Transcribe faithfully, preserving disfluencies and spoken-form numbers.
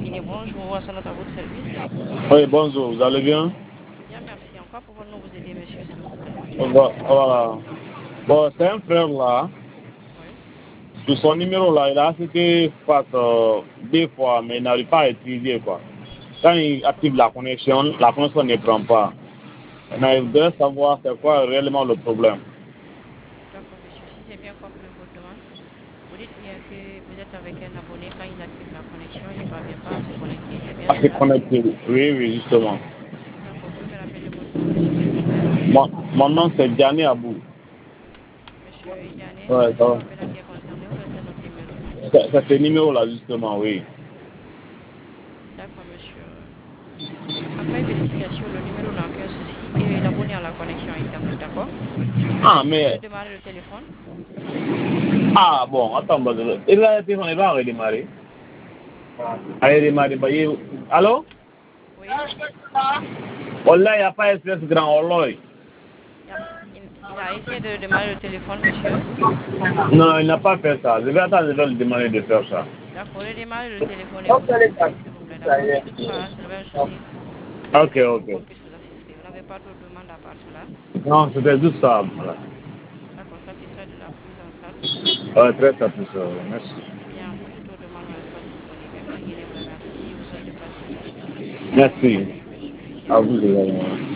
cabinet. Bonjour, Hassan à votre service. Oui, bonjour, vous allez bien? Bien, merci. En quoi pouvons-nous vous aider, monsieur, s'il vous plaît? Voilà. Bon, c'est un frère là. Oui. Sur son numéro là, il a accepté passe euh, deux fois, mais il n'arrive pas à utiliser quoi. Quand il active la connexion, la connexion ne prend pas. Mais il voudrait savoir c'est quoi réellement le problème. D'accord, monsieur. Si j'ai bien compris votre demande, vous dites bien que vous êtes avec un abonné. Quand il active la connexion, il ne parvient pas à se connecter. C'est bien À se cela? connecter. Oui, oui, justement. D'accord. Vous pouvez me rappeler votre nom, monsieur, s'il vous plaît? Mon, mon nom c'est Diane Abou. Monsieur Idiane, c'est Ouais, le ça numéro va. appelant qui est concerné ou bien c'est notre numéro? C'est c'est ce numéro là, justement, oui. D'accord, monsieur. Après vérification, le numéro n'a aucun souci et l'abonné à la connexion Internet, d'accord? Ah, Essayez de mais. démarrer le téléphone. Ah, bon, attends, bah, il va, il va redémarrer. Allez, démarrer. Bah, il- Allô? Oui. Wallah, il n'y a pas espèce grand Wallah. Il a, il- il a essayé de démarrer le téléphone, monsieur. Non, il n'a pas fait ça. Je vais attendre, je vais lui demander de faire ça. D'accord, redémarrez le téléphone et vous nous rappelez, s'il vous plaît, d'accord? Si toutefois, c'est le même souci, Ok, essayez pour ok. qu'on puisse vous assister. Vous n'avez pas d'autres demandes à part cela? Non, c'était juste ça. Voilà. D'accord, satisfait de la prise en charge. Ouais, très satisfait. Merci. Bien, pour toute autre demande, on restera disponible. M. Guinée vous remercie et vous souhaite de passer une agréable Merci. journée, monsieur À Idiane. vous également.